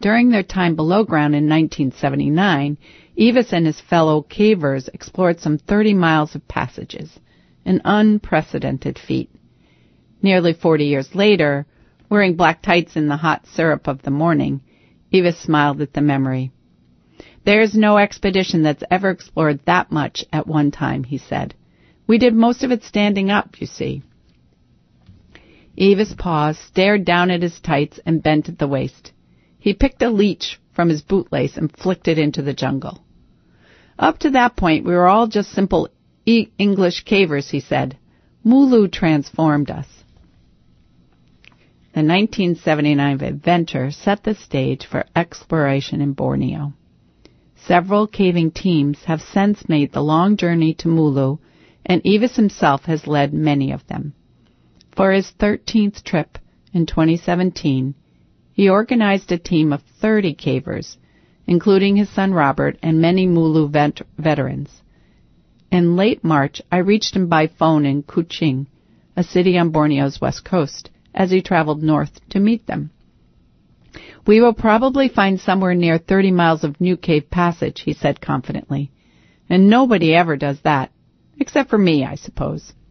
During their time below ground in 1979, Eavis and his fellow cavers explored some 30 miles of passages, an unprecedented feat. Nearly 40 years later, wearing black tights in the hot syrup of the morning, Eavis smiled at the memory. "There's no expedition that's ever explored that much at one time," he said. "We did most of it standing up, you see." Eavis paused, stared down at his tights, and bent at the waist. He picked a leech from his bootlace and flicked it into the jungle. "Up to that point, we were all just simple English cavers," he said. "Mulu transformed us." The 1979 adventure set the stage for exploration in Borneo. Several caving teams have since made the long journey to Mulu, and Eavis himself has led many of them. For his 13th trip in 2017, he organized a team of 30 cavers, including his son Robert and many Mulu veterans. In late March, I reached him by phone in Kuching, a city on Borneo's west coast, as he traveled north to meet them. "We will probably find somewhere near 30 miles of new cave passage," he said confidently. "And nobody ever does that, except for me, I suppose."